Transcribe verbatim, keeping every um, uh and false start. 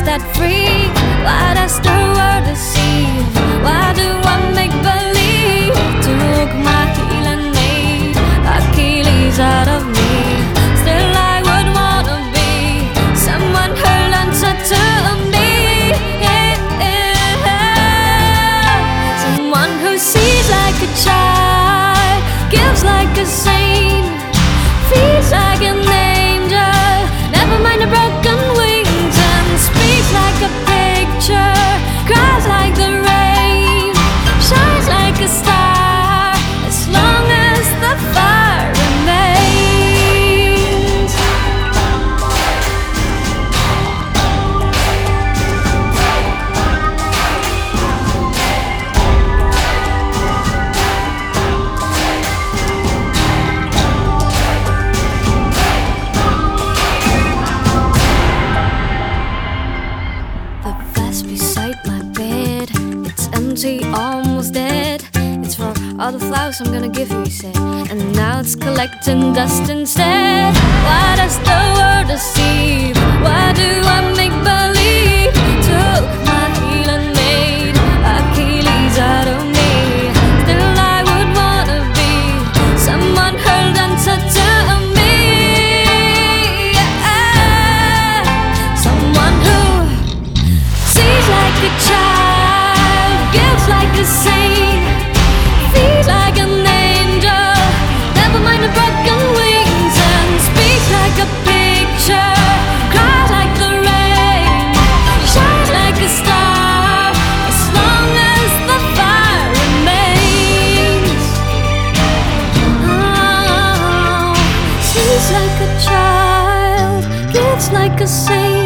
that free? Why does the world deceive? Why do I make believe? Took my heel and made Achilles out of me. Still I would wanna be someone who'll answer to me. Someone who sees like a child, gives like a saint, feels like an angel, never mind the broken wings, and speaks like a picture, cries like the rain, shines like a star, as long as the fire remains. The vase beside my bed, it's empty, almost dead. It's for all the flowers I'm gonna give you, he said, and now it's collecting dust instead. Why does the world deceive? Why do I make believe? Took my heel and made Achilles out of me. Still I would wanna be someone who'll answer to me. Yeah. Someone who sees like a child, gives like a saint, feels like an angel, never mind the broken wings, and speaks like a picture, cries like the rain, shines like a star, as long as the fire remains. Oh, sees like a child, gives like a saint,